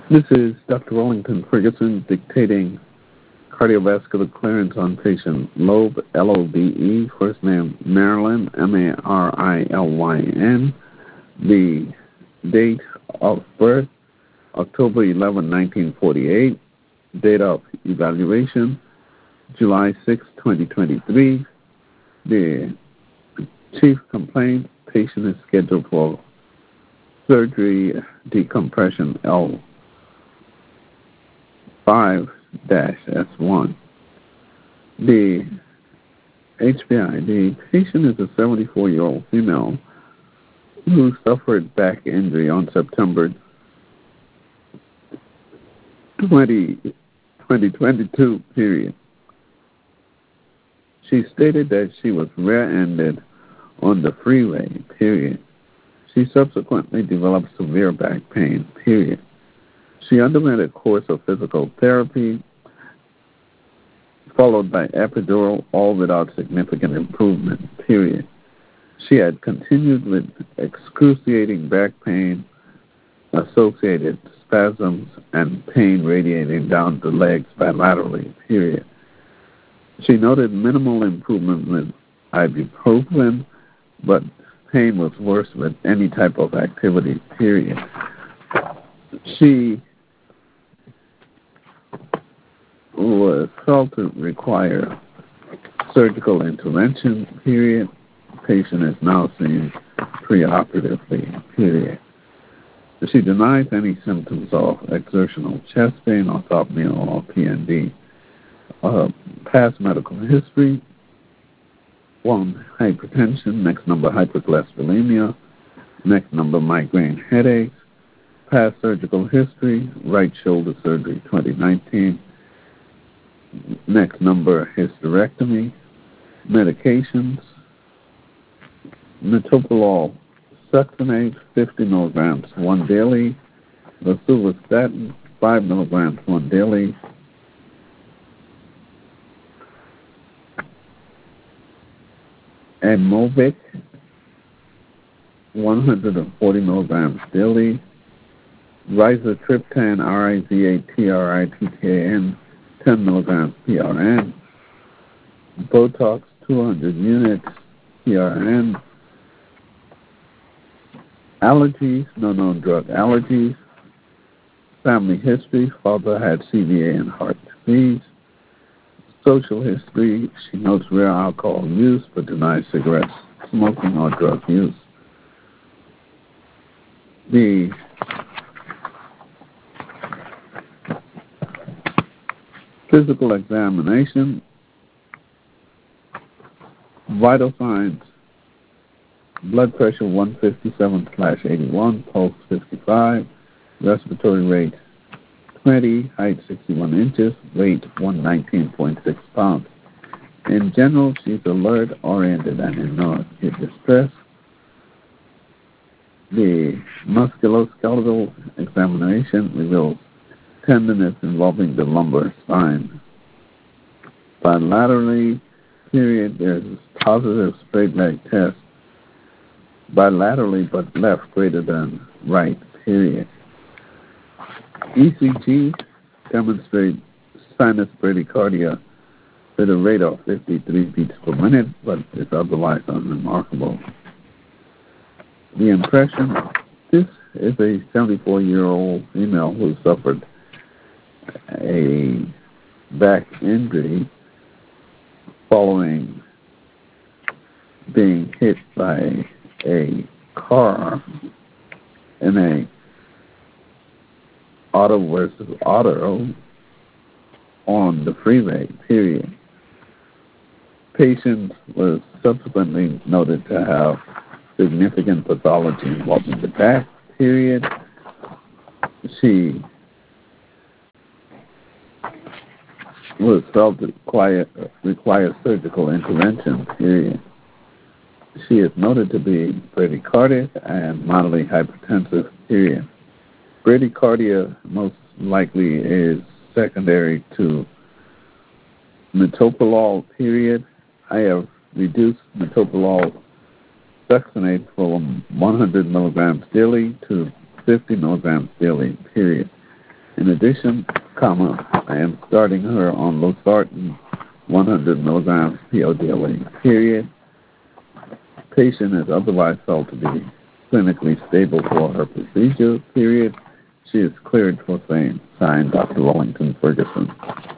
This is Dr. Wellington Ferguson dictating cardiovascular clearance on patient Loeb, L-O-B-E, first name Marilyn, Marilyn. The date of birth, October 11, 1948. Date of evaluation, July 6, 2023. The chief complaint, patient is scheduled for surgery decompression L5-S1. The HPI, the patient is a 74-year-old female who suffered back injury on September 2022 period. She stated that she was rear-ended on the freeway, period. She subsequently developed severe back pain, period. She underwent a course of physical therapy, followed by epidural, all without significant improvement, period. She had continued with excruciating back pain, associated spasms, and pain radiating down the legs bilaterally, period. She noted minimal improvement with ibuprofen, but pain was worse with any type of activity, period. She was felt to require surgical intervention, period. Patient is now seen preoperatively, period. She denies any symptoms of exertional chest pain, orthopnea, or PND. Past medical history, 1, hypertension, next number hypercholesterolemia, next number migraine headaches, past surgical history, right shoulder surgery 2019, next number hysterectomy, medications, metoprolol succinate 50 milligrams one daily, rosuvastatin 5 milligrams one daily, and Movic 140 milligrams daily, rizatriptan, Rizatriptan 10 milligrams PRN, Botox 200 units PRN, allergies, no known drug allergies, family history, father had CVA and heart disease, social history, she notes rare alcohol use but denies cigarette smoking or drug use. The physical examination, vital signs, blood pressure 157/81, pulse 55, respiratory rate 20, height 61 inches, weight 119.6 pounds. In general, she's alert, oriented, and in no acute distress. The musculoskeletal examination reveals tenderness involving the lumbar spine. Bilaterally, period, there's a positive straight leg test. Bilaterally, but left greater than right, period. ECG demonstrates sinus bradycardia with a rate of 53 beats per minute, but it's otherwise unremarkable. The impression, this is a 74-year-old female who suffered a back injury following being hit by a car in a auto versus auto on the freeway, period. Patient was subsequently noted to have significant pathology involving the back, period. She was felt to require surgical intervention, period. She is noted to be bradycardic and mildly hypertensive, period. Bradycardia most likely is secondary to metoprolol, period. I have reduced metoprolol succinate from 100 milligrams daily to 50 milligrams daily, period. In addition, I am starting her on losartan 100 milligrams PODLA, period. Patient is otherwise felt to be clinically stable for her procedure, period. She is cleared for same. Signed, Dr. Wellington Ferguson.